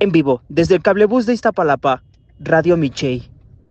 En vivo, desde el cablebús de Iztapalapa, Radio Michey.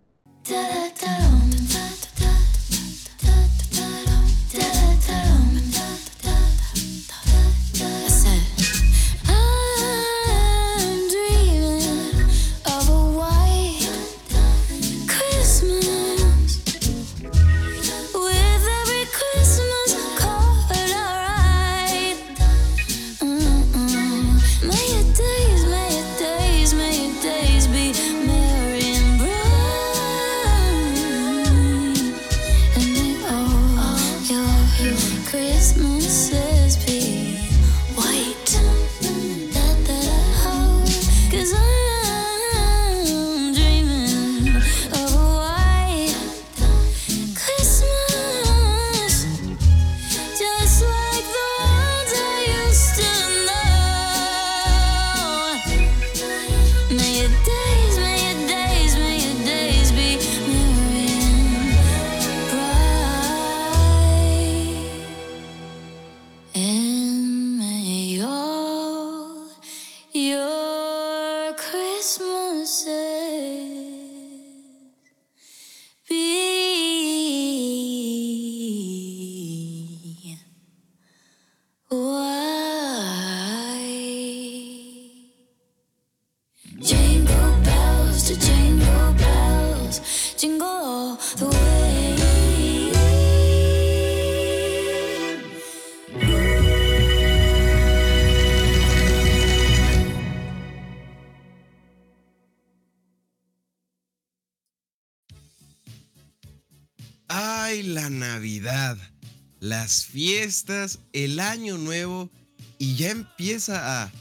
¡Ay, la Navidad! Las fiestas, el Año Nuevo y ya empieza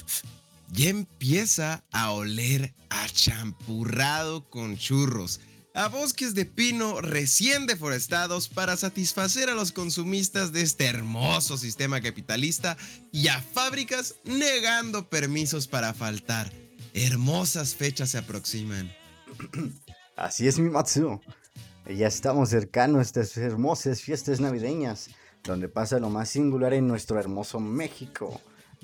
a oler a champurrado con churros, a bosques de pino recién deforestados para satisfacer a los consumistas de este hermoso sistema capitalista y a fábricas negando permisos para faltar. Hermosas fechas se aproximan. Así es, mi Matsu. Ya estamos cercanos a estas hermosas fiestas navideñas, donde pasa lo más singular en nuestro hermoso México.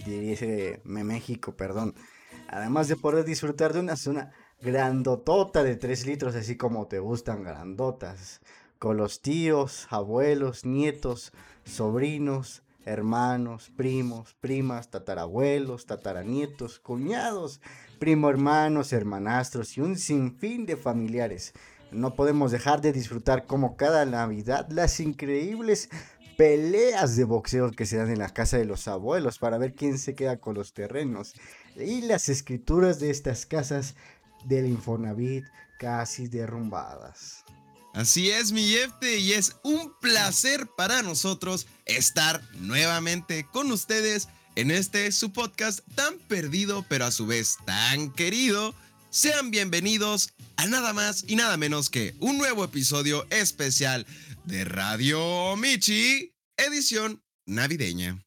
México, perdón. Además de poder disfrutar de una zona grandotota de 3 litros, así como te gustan grandotas, con los tíos, abuelos, nietos, sobrinos, hermanos, primos, primas, tatarabuelos, tataranietos, cuñados, primo hermanos, hermanastros y un sinfín de familiares. No podemos dejar de disfrutar como cada Navidad las increíbles peleas de boxeo que se dan en la casa de los abuelos para ver quién se queda con los terrenos y las escrituras de estas casas del Infonavit casi derrumbadas. Así es, mi Jefte, y es un placer para nosotros estar nuevamente con ustedes en su podcast tan perdido pero a su vez tan querido. Sean bienvenidos a nada más y nada menos que un nuevo episodio especial de Radio Michi, edición navideña.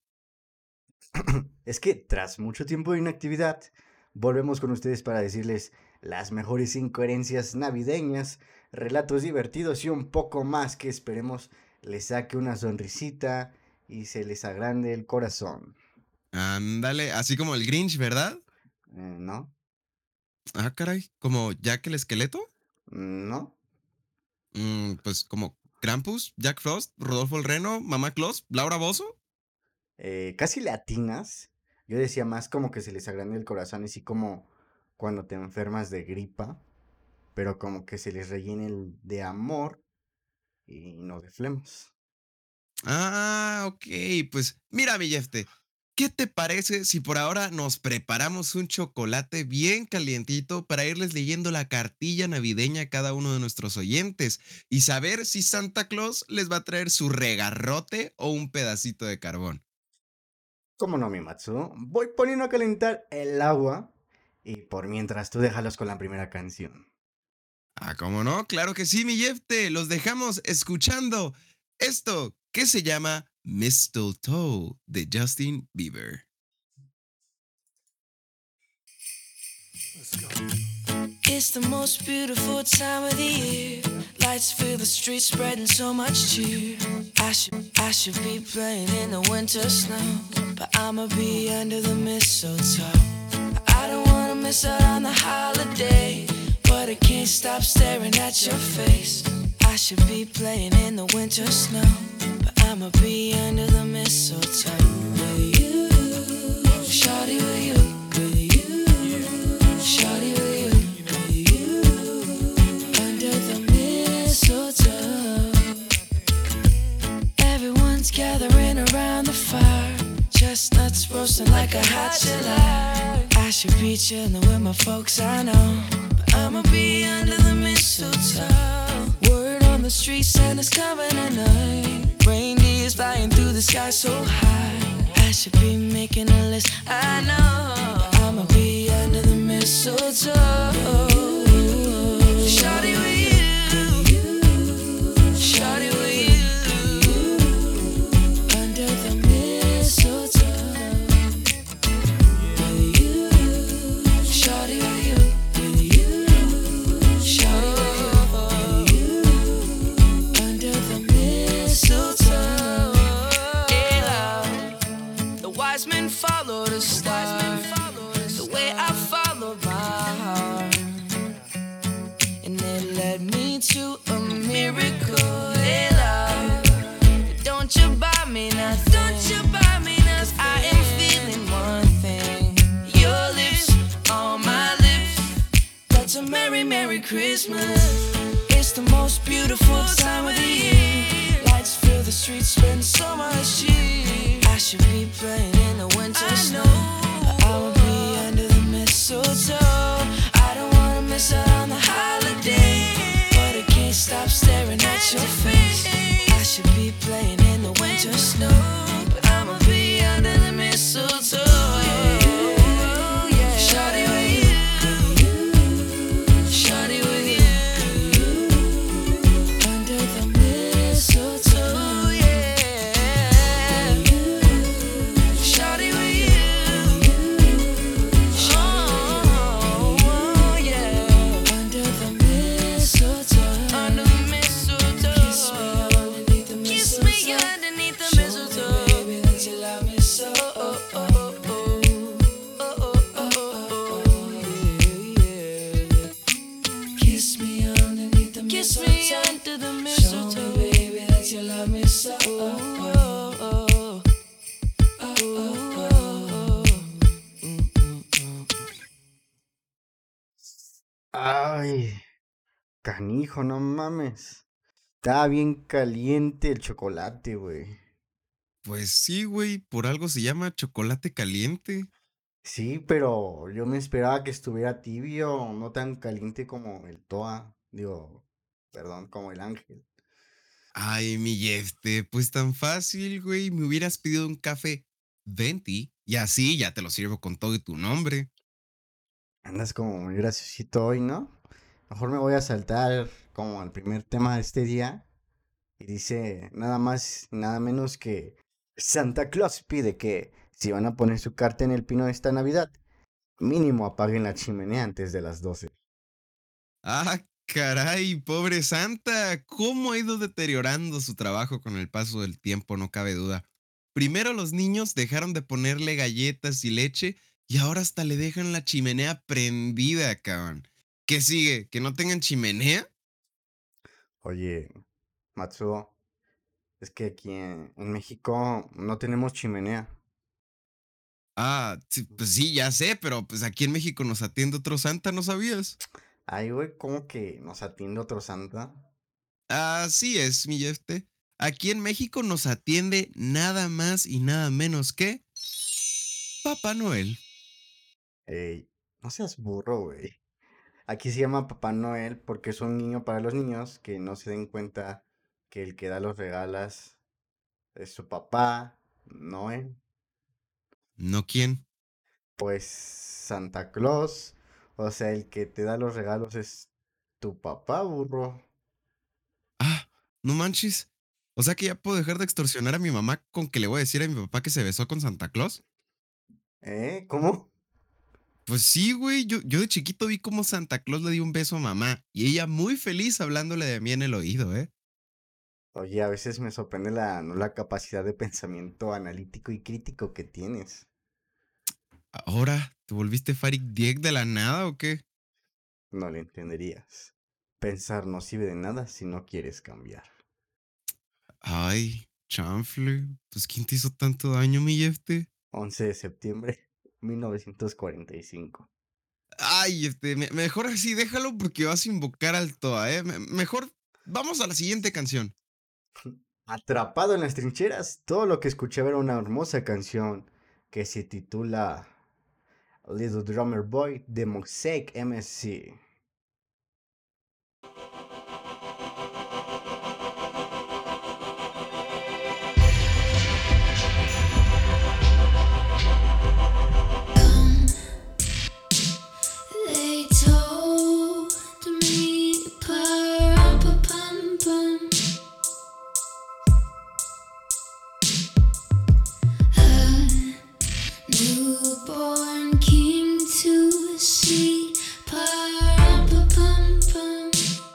Es que tras mucho tiempo de inactividad, volvemos con ustedes para decirles las mejores incoherencias navideñas, relatos divertidos y un poco más que esperemos les saque una sonrisita y se les agrande el corazón. Ándale, así como el Grinch, ¿verdad? ¿No? Ah, caray, ¿como Jack el Esqueleto? ¿No? Pues como Krampus, Jack Frost, Rodolfo el Reno, Mamá Claus, Laura Bozzo. Casi latinas. Yo decía más como que se les agrande el corazón, así como cuando te enfermas de gripa, pero como que se les rellene de amor y no de flemas. Ah, ok, pues mira, mi Jefte, ¿qué te parece si por ahora nos preparamos un chocolate bien calientito para irles leyendo la cartilla navideña a cada uno de nuestros oyentes y saber si Santa Claus les va a traer su regarrote o un pedacito de carbón? ¿Cómo no, mi Matsu? Voy poniendo a calentar el agua y por mientras tú déjalos con la primera canción. Ah, ¿cómo no? Claro que sí, mi Jefte, los dejamos escuchando esto que se llama Mistletoe de Justin Bieber. It's the most beautiful time of the year. Lights fill the streets, spreading so much cheer. I should be playing in the winter snow, but I'ma be under the mistletoe. I don't wanna miss out on the holiday, but I can't stop staring at your face. I should be playing in the winter snow, but I'ma be under the mistletoe with you, shawty with you, shawty with you, under the mistletoe. Everyone's gathering around the fire, chestnuts roasting like a hot July. I should be chilling with my folks, I know, but I'ma be under the mistletoe. Word on the street, Santa's coming tonight. Reindeer's flying through the sky so high. I should be making a list, I know, but I'ma be under the mistletoe. Shawty with you, shawty with you, under the mistletoe. With you, shawty with you, shawty with you, under the mistletoe. Yeah, the wise men followed a star, the way I followed my heart, and it led me to a miracle. Hey, love, don't you buy me nothing, don't you buy me nothing, 'cause I am feeling one thing, your lips on my lips. That's a merry, merry Christmas. It's the most beautiful time of the year. Lights fill the streets, spend so much cheer. I should be playing in the winter snow, but I'll be under the mistletoe. I don't wanna miss out on the holiday, but I can't stop staring at your face. I should be playing in the winter snow, but I'ma be under the mistletoe. Yeah. Shawty with you, shawty with you, under the mistletoe. Yeah. Shawty with you, oh yeah, under the mistletoe, under the mistletoe. Kiss me underneath the mistletoe. Kiss me underneath the mistletoe. Show me, baby, that you love me so. Oh, oh, oh, oh. Oh, oh, oh, oh, oh, yeah. Kiss me underneath the mistletoe. Kiss me under the mistletoe. Show me, baby, that you love me so. Oh, oh, oh, oh, oh, oh, oh. Ay, canijo, no mames. Estaba bien caliente el chocolate, güey. Pues sí, güey, por algo se llama chocolate caliente. Sí, pero yo me esperaba que estuviera tibio, no tan caliente como el Toa. Digo, perdón, como el Ángel. Ay, mi Jefte, pues tan fácil, güey. Me hubieras pedido un café venti y así ya te lo sirvo con todo y tu nombre. Andas como muy graciosito hoy, ¿no? Mejor me voy a saltar como al primer tema de este día. Y dice nada más y nada menos que Santa Claus pide que si van a poner su carta en el pino esta Navidad, mínimo apaguen la chimenea antes de las 12. Ah, caray, pobre Santa. ¿Cómo ha ido deteriorando su trabajo con el paso del tiempo? No cabe duda. Primero los niños dejaron de ponerle galletas y leche y ahora hasta le dejan la chimenea prendida, cabrón. ¿Qué sigue? ¿Que no tengan chimenea? Oye, Matsuo, es que aquí en México no tenemos chimenea. Ah, sí, pues sí, ya sé, pero pues aquí en México nos atiende otro Santa, ¿no sabías? Ay, güey, ¿cómo que nos atiende otro Santa? Así es, mi Jefte. Aquí en México nos atiende nada más y nada menos que Papá Noel. Ey, no seas burro, güey. Aquí se llama Papá Noel porque es un niño para los niños que no se den cuenta que el que da los regalos es su papá, Noel. ¿No quién? Pues Santa Claus, o sea, el que te da los regalos es tu papá, burro. Ah, no manches. O sea que ya puedo dejar de extorsionar a mi mamá con que le voy a decir a mi papá que se besó con Santa Claus. ¿Cómo? Pues sí, güey. Yo de chiquito vi cómo Santa Claus le dio un beso a mamá y ella muy feliz hablándole de mí en el oído, ¿eh? Oye, a veces me sorprende la nula capacidad de pensamiento analítico y crítico que tienes. ¿Ahora te volviste Farik Diek de la nada o qué? No lo entenderías. Pensar no sirve de nada si no quieres cambiar. Ay, chanfle. Pues ¿quién te hizo tanto daño, mi Jefte? 11 de septiembre 1945. Ay, mejor así, déjalo porque vas a invocar al Toa, ¿eh? Mejor vamos a la siguiente canción. Atrapado en las trincheras, todo lo que escuchaba era una hermosa canción que se titula Little Drummer Boy de Mosaic MSC. They told me, pa-rum-pa-pum-pum, a newborn king to see, pa-rum-pa-pum-pum.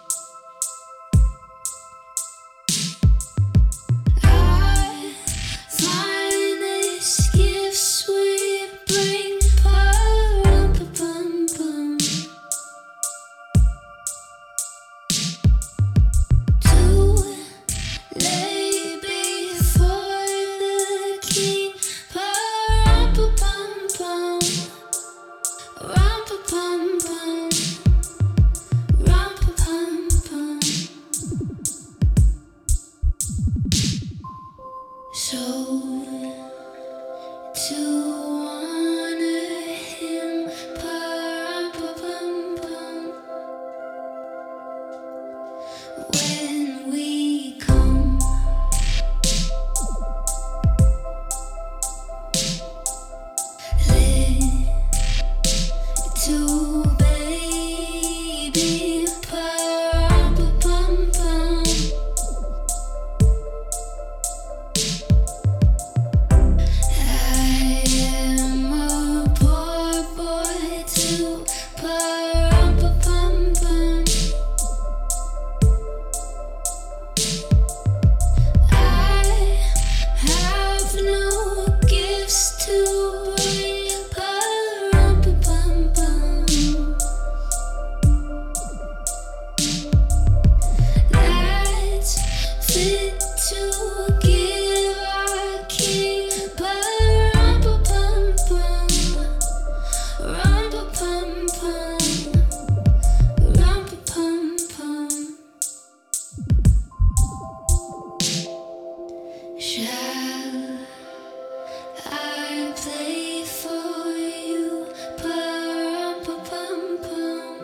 Our finest gifts we bring, pa-rum-pa-pum-pum, to lay before the king, pa-rum-pa-pum-pum, rum-pa-pum-pum, rum-pa-pum-pum. So to honor him, pa-rum-pa-pum-pum, when we come, little baby, pa-rum-pa-pum-pum, I am a poor boy too, pa-rum-pa-pum-pum. I have no gifts to bring, pa-rum-pa-pum-pum, that's fit to give our king, pa-rum-pa-pum-pum, rum-pa-pum-pum, rum-pa-pum-pum. Shall I play for you, pa-rum-pa-pum-pum,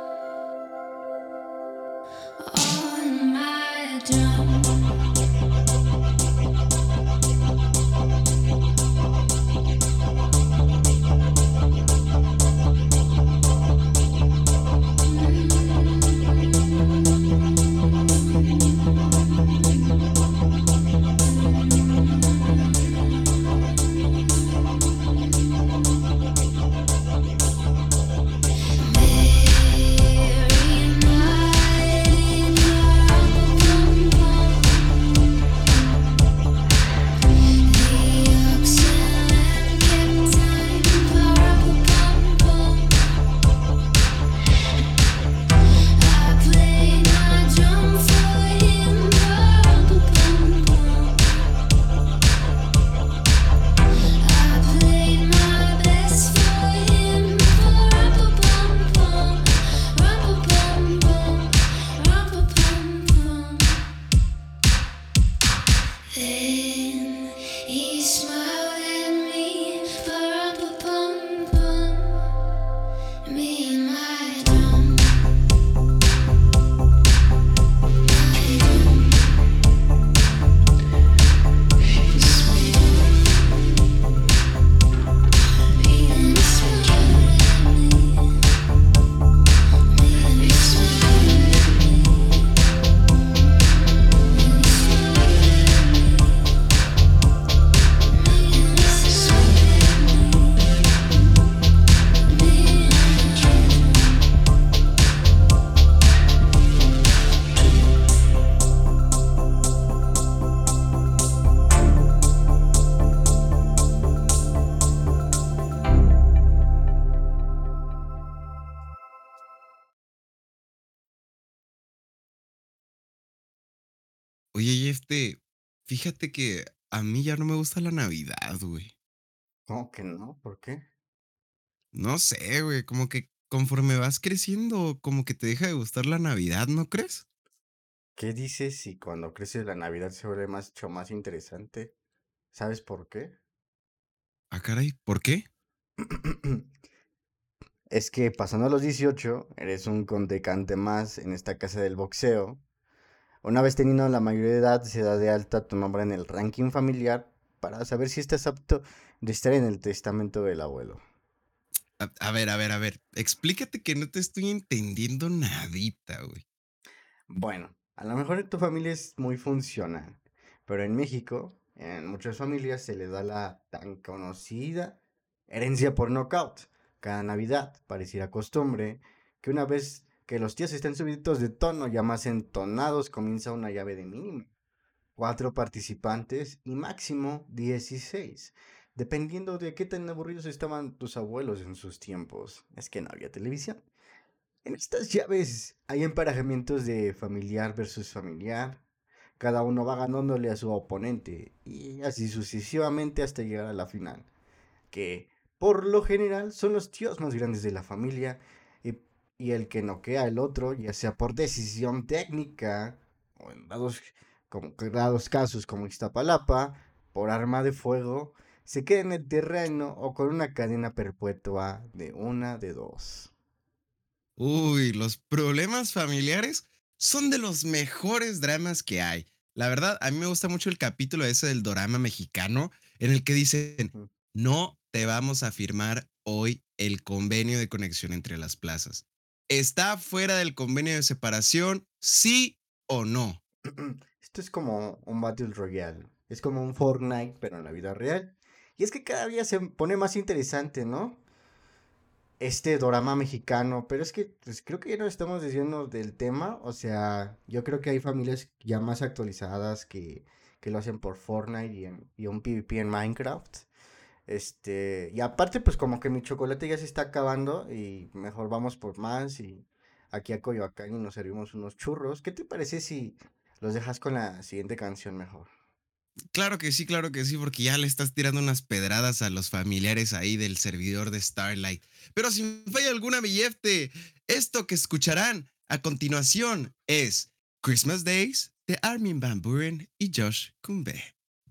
on my drum? Very mighty, pa-rum-pa-pum-pum. Oye, fíjate que a mí ya no me gusta la Navidad, güey. ¿Cómo que no? ¿Por qué? No sé, güey, como que conforme vas creciendo, como que te deja de gustar la Navidad, ¿no crees? ¿Qué dices si cuando crece la Navidad se vuelve mucho más interesante? ¿Sabes por qué? Ah, caray, ¿por qué? Es que pasando a los 18, eres un contrincante más en esta casa del boxeo. Una vez teniendo la mayoría de edad, se da de alta tu nombre en el ranking familiar para saber si estás apto de estar en el testamento del abuelo. A ver, explícate que no te estoy entendiendo nadita, güey. Bueno, a lo mejor en tu familia es muy funcional, pero en México, en muchas familias se le da la tan conocida herencia por nocaut. Cada Navidad, pareciera costumbre, que una vez que los tíos estén subidos de tono, ya más entonados, comienza una llave de mínimo. 4 participantes y máximo 16, dependiendo de qué tan aburridos estaban tus abuelos en sus tiempos. Es que no había televisión. En estas llaves hay emparejamientos de familiar versus familiar. Cada uno va ganándole a su oponente y así sucesivamente hasta llegar a la final, que por lo general son los tíos más grandes de la familia y, y el que noquea al otro, ya sea por decisión técnica o en dados casos como Iztapalapa, por arma de fuego, se queda en el terreno o con una cadena perpetua de una de dos. Uy, los problemas familiares son de los mejores dramas que hay. La verdad, a mí me gusta mucho el capítulo ese del dorama mexicano en el que dicen, Ujú. no te vamos a firmar hoy el convenio de conexión entre las plazas. ¿Está fuera del convenio de separación, sí o no? Esto es como un Battle Royale. Es como un Fortnite, pero en la vida real. Y es que cada día se pone más interesante, ¿no? Este drama mexicano. Pero es que pues, creo que ya no estamos diciendo del tema. O sea, yo creo que hay familias ya más actualizadas que lo hacen por Fortnite y un PvP en Minecraft. Y aparte, pues como que mi chocolate ya se está acabando y mejor vamos por más y aquí a Coyoacán y nos servimos unos churros. ¿Qué te parece si los dejas con la siguiente canción mejor? Claro que sí, porque ya le estás tirando unas pedradas a los familiares ahí del servidor de Starlight. Pero si me falla alguna billete, esto que escucharán a continuación es Christmas Days de Armin van Buuren y Josh Kumbe.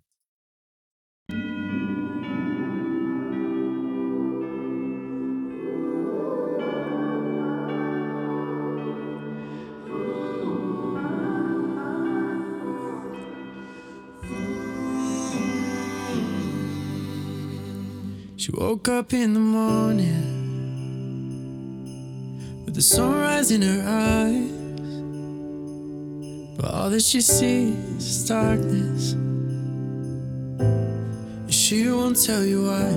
She woke up in the morning with the sunrise in her eyes, but all that she sees is darkness, and she won't tell you why.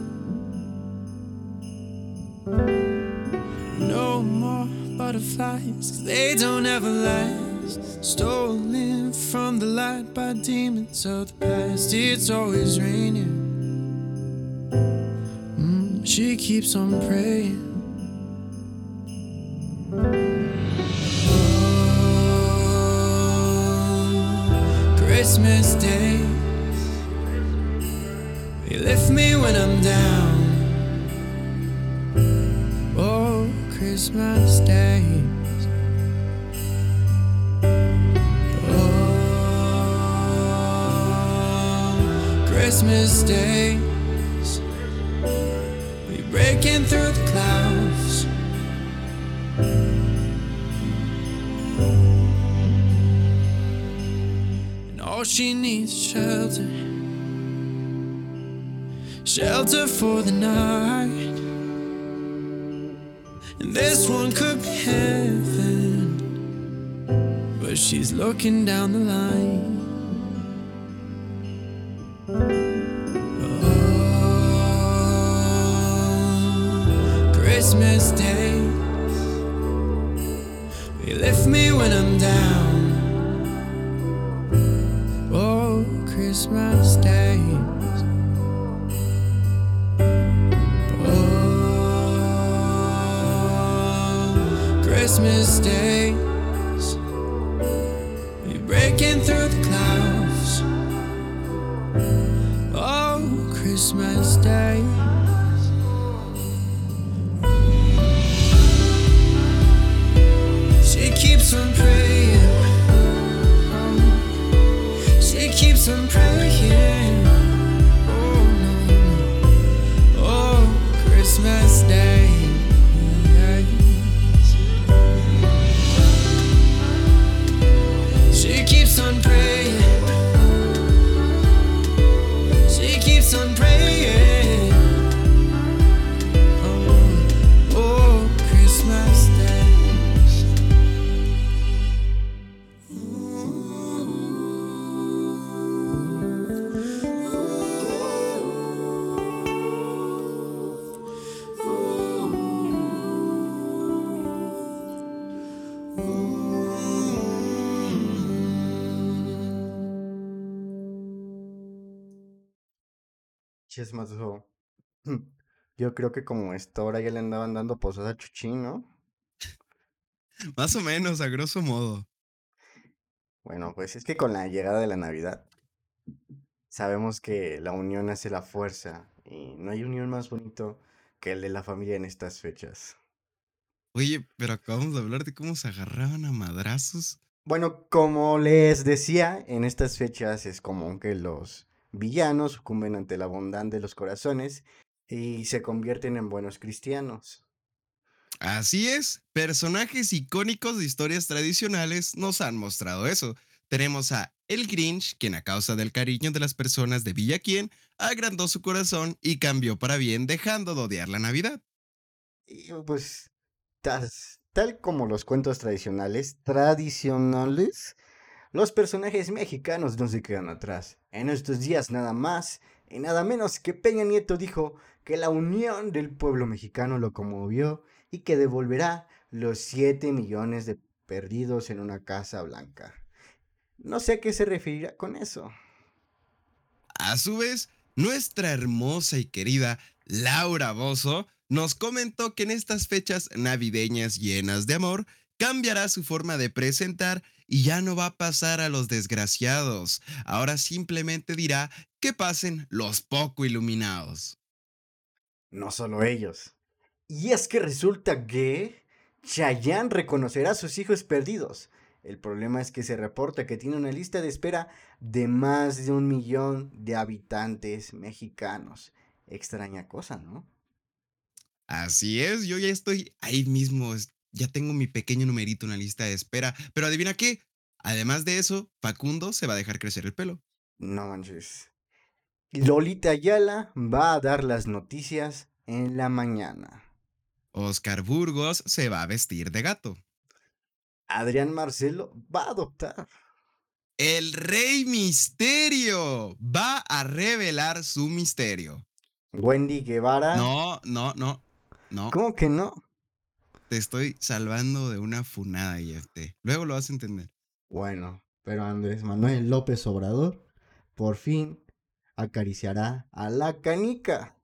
No more butterflies, 'cause they don't ever last, stolen from the light by demons of the past. It's always raining. She keeps on praying. Oh, Christmas Day, you lift me when I'm down. Oh, Christmas days. Oh, Christmas Day, breaking through the clouds. And all she needs is shelter, shelter for the night. And this one could be heaven, but she's looking down the line. Christmas days, you lift me when I'm down. Oh, Christmas days. Oh, Christmas days, you breaking through the clouds. Christmas Day. She keeps on praying. She keeps on praying. Oh no. Oh, Christmas Day. She keeps on praying. She keeps on praying. Oh, oh, Christmas Day. Chismoso. Yo creo que como esta hora ya le andaban dando posada a Chuchín, ¿no? Más o menos, a grosso modo. Bueno, pues es que con la llegada de la Navidad sabemos que la unión hace la fuerza y no hay unión más bonito que el de la familia en estas fechas. Oye, pero acabamos de hablar de cómo se agarraban a madrazos. Bueno, como les decía, en estas fechas es común que los villanos sucumben ante la bondad de los corazones y se convierten en buenos cristianos. Así es, personajes icónicos de historias tradicionales nos han mostrado eso. Tenemos a El Grinch, quien a causa del cariño de las personas de Villaquién, agrandó su corazón y cambió para bien, dejando de odiar la Navidad. Y pues, tal como los cuentos tradicionales, los personajes mexicanos no se quedan atrás. En estos días nada más y nada menos que Peña Nieto dijo que la unión del pueblo mexicano lo conmovió y que devolverá los 7 millones de perdidos en una casa blanca. No sé a qué se referirá con eso. A su vez, nuestra hermosa y querida Laura Bozzo nos comentó que en estas fechas navideñas llenas de amor, cambiará su forma de presentar y ya no va a pasar a los desgraciados. Ahora simplemente dirá que pasen los poco iluminados. No solo ellos. Y es que resulta que Chayanne reconocerá a sus hijos perdidos. El problema es que se reporta que tiene una lista de espera de más de 1 millón de habitantes mexicanos. Extraña cosa, ¿no? Así es, yo ya estoy ahí mismo, ya tengo mi pequeño numerito en la lista de espera, pero adivina qué, además de eso, Facundo se va a dejar crecer el pelo. No manches. Lolita Ayala va a dar las noticias en la mañana. Oscar Burgos se va a vestir de gato. Adrián Marcelo va a adoptar. El Rey Misterio va a revelar su misterio. Wendy Guevara. No. ¿Cómo que no? Te estoy salvando de una funada, IFT. Luego lo vas a entender. Bueno, pero Andrés Manuel López Obrador por fin acariciará a la canica.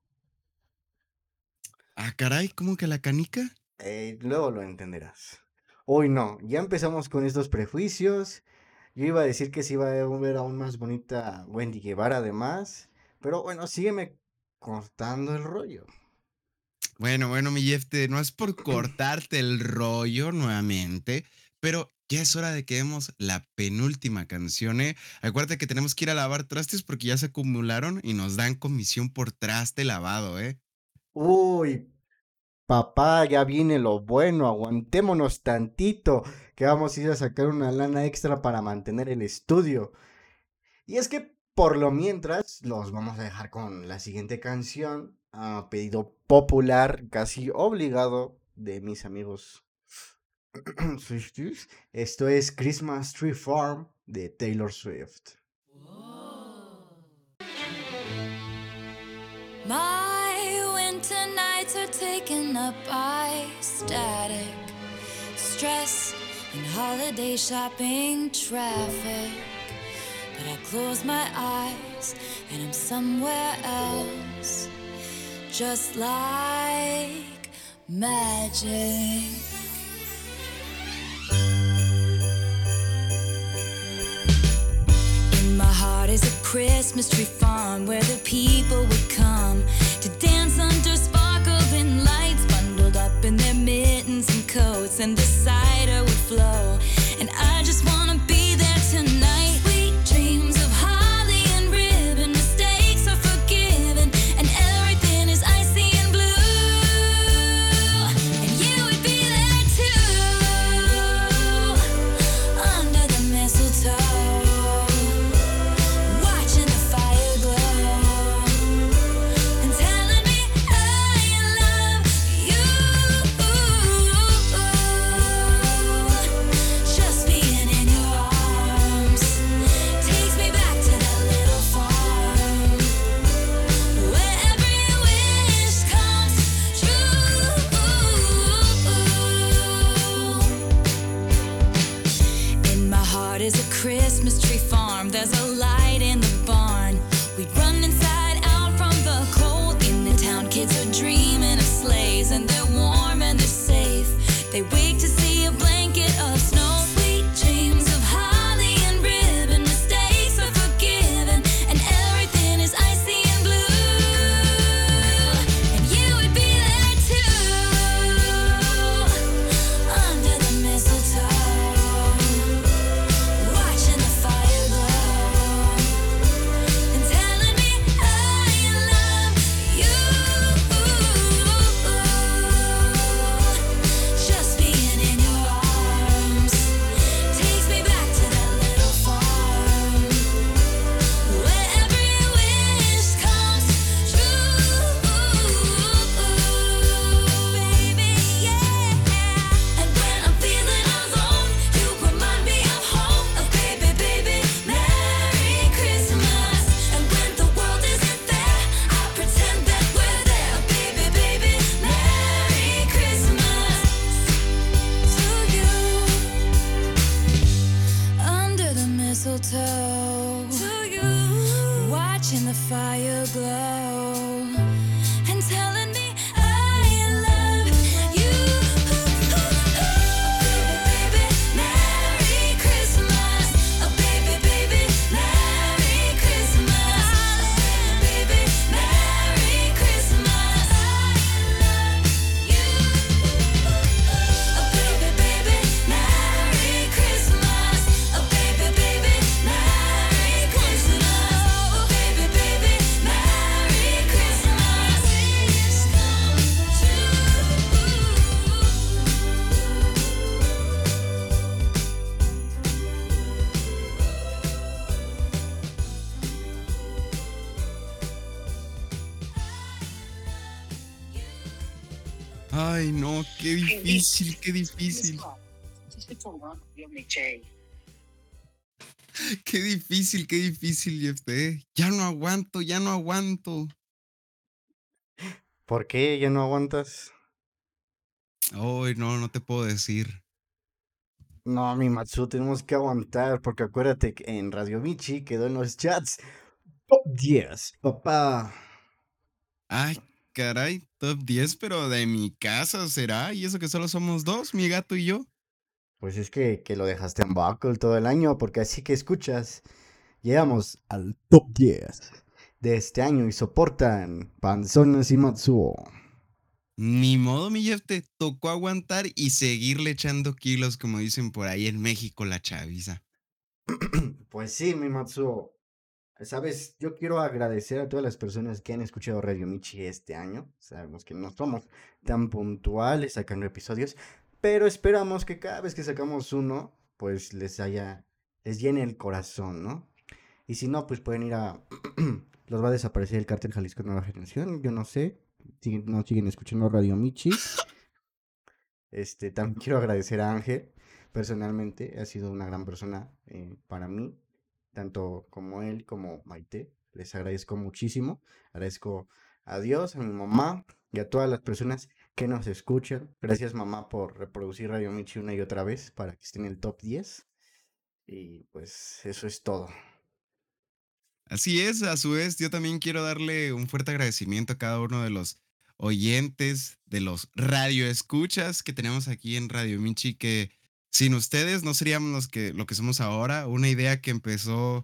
Ah, caray, ¿cómo que la canica? Luego lo entenderás. Hoy no, ya empezamos con estos prejuicios. Yo iba a decir que se iba a ver aún más bonita Wendy Guevara además. Pero bueno, sígueme cortando el rollo. Bueno, mi IFT, no es por cortarte el rollo nuevamente, pero ya es hora de que demos la penúltima canción, ¿eh? Acuérdate que tenemos que ir a lavar trastes porque ya se acumularon y nos dan comisión por traste lavado, ¿eh? Uy, papá, ya viene lo bueno, aguantémonos tantito, que vamos a ir a sacar una lana extra para mantener el estudio. Y es que por lo mientras los vamos a dejar con la siguiente canción, a pedido popular, casi obligado de mis amigos Swifties. Esto es Christmas Tree Farm de Taylor Swift. My winter nights are taken up by static, stress, and holiday shopping traffic. But I close my eyes and I'm somewhere else, just like magic. In my heart is a Christmas tree farm where the people would come to dance under sparkling lights, bundled up in their mittens and coats, and the cider would flow. And I just wanna be there tonight. Sweet dreams of holly and ribbon, mistakes are forgiven, and everything is icy and blue. And you would be there too, under the mistletoe, watching the fire glow, and telling me I love you. Just being in your arms takes me back to that little farm where every wish comes true. In my heart is a Christmas tree farm. There's a light in the barn. We'd run inside out from the cold. In the town, kids are dreaming of sleighs, and they're warm and they're safe. They wake to see a blanket of snow. Sweet dreams of holly and ribbon, mistakes are forgiven, and everything is icy and blue. And you would be there too, under the mistletoe, watching the fire glow, and telling me I love you. Just being in your arms takes me back to that little farm where every wish comes true, baby, yeah. And when I'm feeling alone, you remind me of home. Oh, baby, baby, Merry Christmas. And when the world isn't there, I pretend that we're there. Oh, baby, baby, Merry Christmas to you, under the mistletoe, to you, watching the fire glow, and telling me I love you. Oh, baby, baby, Merry Christmas. Oh, baby, baby, Merry Christmas. Baby, Merry Christmas. I love you. Oh, baby, baby, Merry Christmas. Oh, baby, baby, Merry Christmas. Oh, baby, baby, Merry Christmas. Please come Ay, no, qué difícil, qué difícil. Qué difícil, Jefe. Ya no aguanto, ya no aguanto. ¿Por qué ya no aguantas? Ay, no, no te puedo decir. No, mi Matsu, tenemos que aguantar, porque acuérdate que en Radio Michi quedó en los chats Top 10, papá. Ay, caray, top 10, pero de mi casa será. Y eso que solo somos dos, mi gato y yo. Pues es que lo dejaste en buckle todo el año, porque así que escuchas, llegamos al Top 10 de este año y soportan Panzones y Matsuo. Ni modo, mi Jeff, te tocó aguantar y seguirle echando kilos, como dicen por ahí en México, la chaviza. Pues sí, mi Matsuo. Sabes, yo quiero agradecer a todas las personas que han escuchado Radio Michi este año. Sabemos que no somos tan puntuales sacando episodios, pero esperamos que cada vez que sacamos uno, pues les llene el corazón, ¿no? Y si no, pues pueden ir a... los va a desaparecer el Cártel Jalisco Nueva Generación, yo no sé. No siguen escuchando Radio Michi. También quiero agradecer a Ángel. Personalmente, ha sido una gran persona para mí. Tanto como él como Maite. Les agradezco muchísimo. Agradezco a Dios, a mi mamá y a todas las personas que nos escuchan. Gracias, mamá, por reproducir Radio Michi una y otra vez para que esté en el top 10. Y pues eso es todo. Así es, a su vez, yo también quiero darle un fuerte agradecimiento a cada uno de los oyentes, de los radioescuchas que tenemos aquí en Radio Michi, que sin ustedes no seríamos lo que somos ahora. Una idea que empezó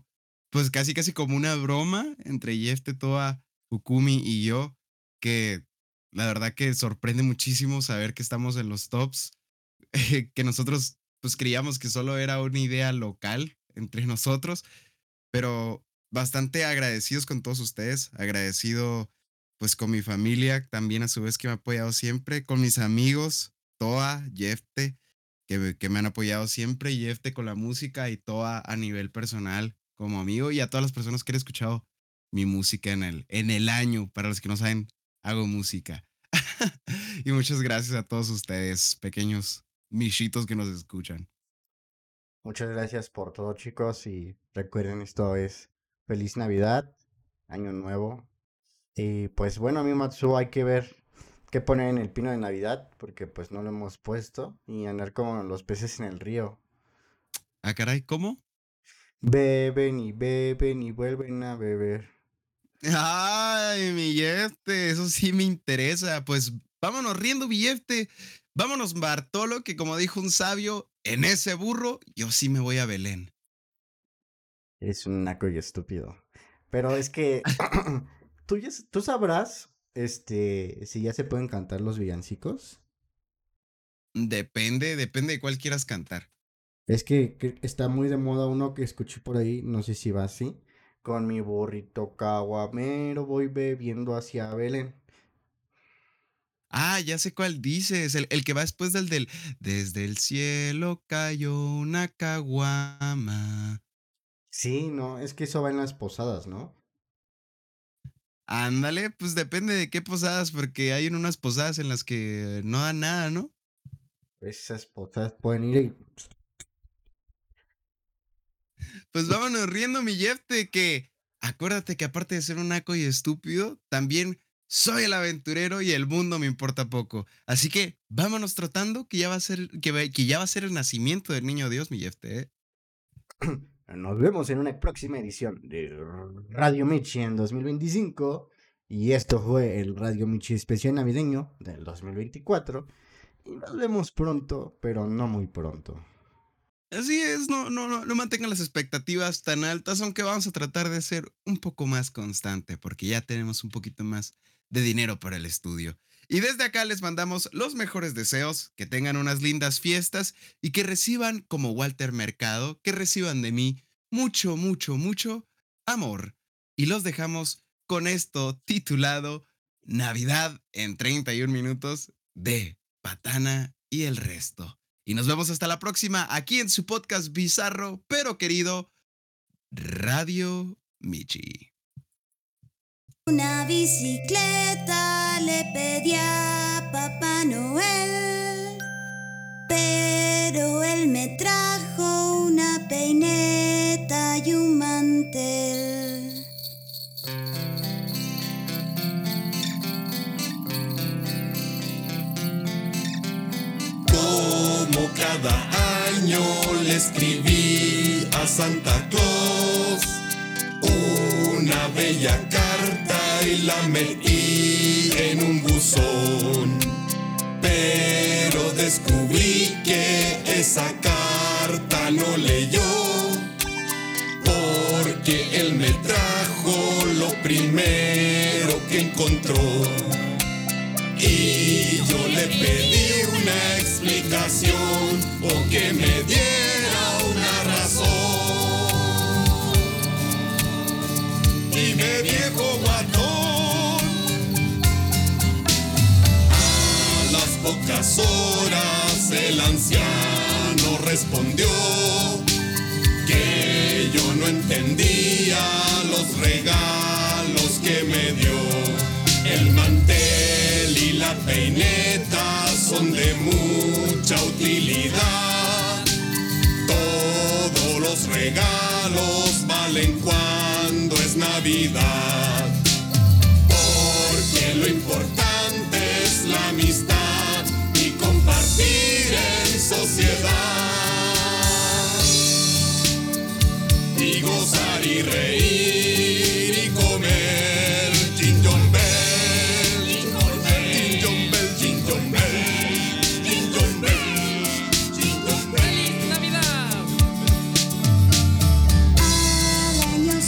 pues casi como una broma entre Jefte, Toa, Fukumi y yo, que la verdad que sorprende muchísimo saber que estamos en los tops, que nosotros pues creíamos que solo era una idea local entre nosotros, pero bastante agradecidos con todos ustedes, agradecido pues con mi familia también a su vez que me ha apoyado siempre, con mis amigos, Toa, Jefte, que me han apoyado siempre, Jefte con la música y Toa a nivel personal como amigo y a todas las personas que han escuchado mi música en el año, para los que no saben, hago música. Y muchas gracias a todos ustedes, pequeños michitos que nos escuchan. Muchas gracias por todo, chicos, y recuerden, esto es Feliz Navidad, Año Nuevo. Y pues bueno, a mí, Matsuo, hay que ver qué poner en el pino de Navidad, porque pues no lo hemos puesto, y andar como los peces en el río. Ah, caray, ¿cómo? Beben y vuelven a beber. Ay, mi Jefte, eso sí me interesa. Pues vámonos riendo, mi Jefte. Vámonos, Bartolo, que como dijo un sabio, en ese burro yo sí me voy a Belén. Es un naco y estúpido. Pero es que tú sabrás, si ya se pueden cantar los villancicos. Depende de cuál quieras cantar. Es que está muy de moda uno que escuché por ahí, no sé si va así. Con mi burrito caguamero voy bebiendo hacia Belén. Ah, ya sé cuál dices, el que va después del desde el cielo cayó una caguama. Sí, no, es que eso va en las posadas, ¿no? Ándale, pues depende de qué posadas, porque hay unas posadas en las que no dan nada, ¿no? Esas posadas pueden ir y... Pues vámonos riendo, mi Jefte, que acuérdate que aparte de ser un naco y estúpido, también soy el aventurero y el mundo me importa poco. Así que vámonos tratando que ya va a ser, que ya va a ser el nacimiento del niño Dios, mi Jefte, ¿eh? Nos vemos en una próxima edición de Radio Michi en 2025. Y esto fue el Radio Michi especial navideño del 2024. Y nos vemos pronto, pero no muy pronto. Así es, no mantengan las expectativas tan altas, aunque vamos a tratar de ser un poco más constante, porque ya tenemos un poquito más de dinero para el estudio. Y desde acá les mandamos los mejores deseos, que tengan unas lindas fiestas y que reciban, como Walter Mercado, que reciban de mí mucho, mucho, mucho amor. Y los dejamos con esto titulado Navidad en 31 minutos de Patana y el resto. Y nos vemos hasta la próxima aquí en su podcast bizarro, pero querido, Radio Michi. Una bicicleta le pedí a Papá Noel, pero él me trajo una peineta y un mantel. Como cada año le escribí a Santa Claus una bella carta y la metí en un buzón. Pero descubrí que esa carta no leyó, porque él me trajo lo primero que encontró. Y yo le pedí una explicación o que me diera una razón. Dime, viejo guatón. A las pocas horas el anciano respondió que yo no entendía los regalos que me dio. El mantel y la peineta son de mucha utilidad. Todos los regalos valen cuando es Navidad. Porque lo importante es la amistad y compartir en sociedad. Y gozar y reír y comer. Jingle bell, jingle bell, jingle bell, jingle bell, jingle bell, jingle bell. Al año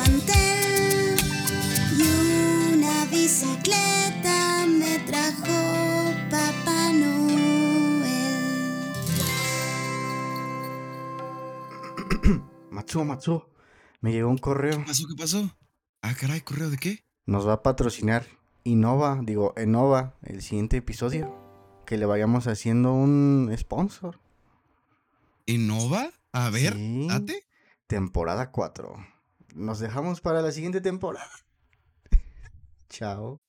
mantel y una bicicleta me trajo Papá Noel. Matsuo, me llegó un correo. ¿Qué pasó? Ah, caray, ¿correo de qué? Nos va a patrocinar Enova, el siguiente episodio. Que le vayamos haciendo un sponsor. ¿Innova? A ver, Sí. date. Temporada 4. Nos dejamos para la siguiente temporada. Chao.